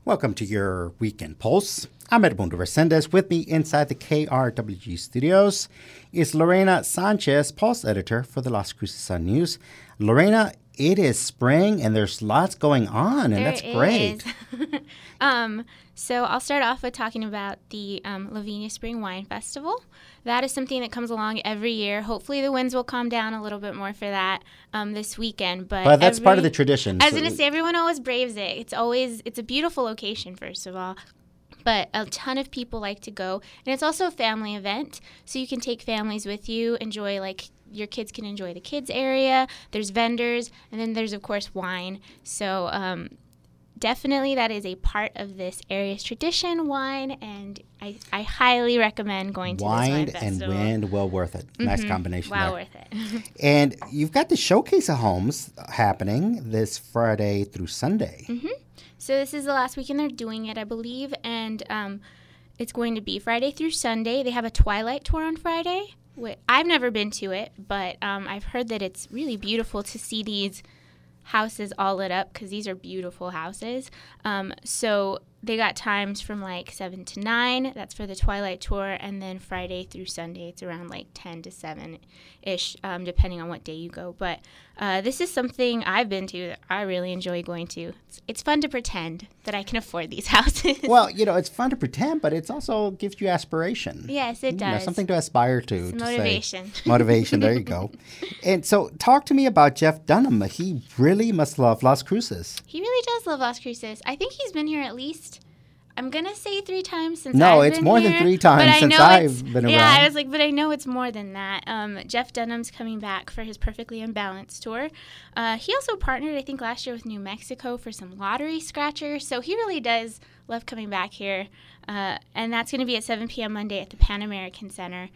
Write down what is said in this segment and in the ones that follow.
Welcome to your Weekend Pulse. I'm Edmundo Resendez. With me inside the KRWG studios is Lorena Sanchez, Pulse editor for the Las Cruces Sun News. Lorena, it is spring and there's lots going on, and that's great. So I'll start off with talking about the Lavinia Spring Wine Festival. That is something that comes along every year. Hopefully the winds will calm down a little bit more for that this weekend. But that's part of the tradition. I was going to say, everyone always braves it. It's a beautiful location, first of all. But a ton of people like to go. And it's also a family event, so you can take families with you, enjoy, like, your kids can enjoy the kids area. There's vendors, and then there's, of course, wine. So definitely that is a part of this area's tradition, wine, and I highly recommend going to this wine festival. Wine and wind, well worth it. Mm-hmm. Nice combination there. Worth it. And you've got the Showcase of Homes happening this Friday through Sunday. Mm-hmm. So this is the last weekend they're doing it, I believe, and it's going to be Friday through Sunday. They have a twilight tour on Friday. I've never been to it, but I've heard that it's really beautiful to see these houses all lit up, because these are beautiful houses. So they got times from like 7 to 9. That's for the twilight tour. And then Friday through Sunday, it's around like 10 to 7-ish, depending on what day you go. But this is something I've been to that I really enjoy going to. It's fun to pretend that I can afford these houses. Well, it's fun to pretend, but it also gives you aspiration. Yes, it does. Something to aspire to. It's motivation. Motivation, there you go. And so talk to me about Jeff Dunham. He really must love Las Cruces. He really does love Las Cruces. I think he's been here at least, I'm going to say 3 times since I've been here. No, it's more than 3 times since I've been around. Yeah, I was like, but I know it's more than that. Jeff Dunham's coming back for his Perfectly Unbalanced tour. He also partnered, I think, last year with New Mexico for some lottery scratchers. So he really does love coming back here. And that's going to be at 7 p.m. Monday at the Pan American Center.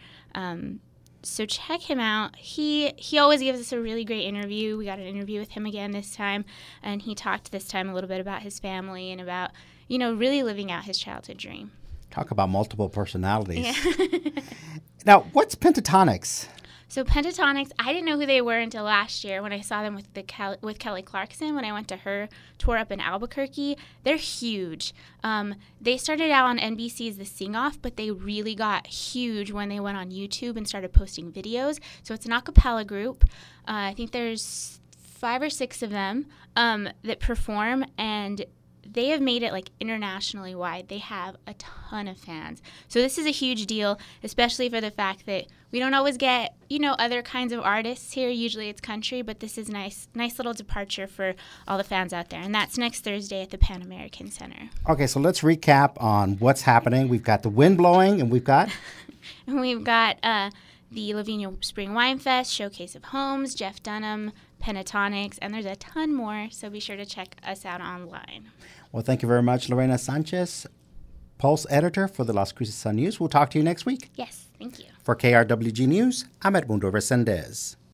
So check him out. He always gives us a really great interview. We got an interview with him again this time. And he talked this time a little bit about his family and about, really living out his childhood dream. Talk about multiple personalities. Yeah. Now, what's Pentatonix? So Pentatonix, I didn't know who they were until last year when I saw them with Kelly Clarkson when I went to her tour up in Albuquerque. They're huge. They started out on NBC's The Sing Off, but they really got huge when they went on YouTube and started posting videos. So it's an a cappella group. I think there's 5 or 6 of them that perform, and they have made it like internationally wide. They have a ton of fans. So this is a huge deal, especially for the fact that we don't always get, other kinds of artists here. Usually it's country, but this is nice little departure for all the fans out there. And that's next Thursday at the Pan American Center. Okay, so let's recap on what's happening. We've got the wind blowing, and we've got? We've got the Lavinia Spring Wine Fest, Showcase of Homes, Jeff Dunham, Pentatonix, and there's a ton more, so be sure to check us out online. Well, thank you very much, Lorena Sanchez, Pulse editor for the Las Cruces Sun News. We'll talk to you next week. Yes, thank you. For KRWG News, I'm Edmundo Resendez.